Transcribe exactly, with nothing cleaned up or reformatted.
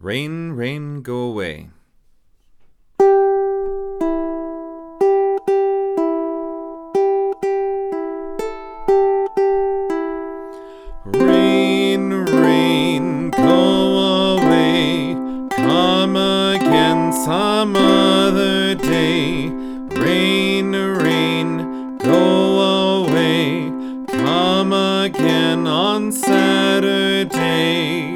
Rain, rain, go away. Rain, rain, go away. Come again some other day. Rain, rain, go away. Come again on Saturday.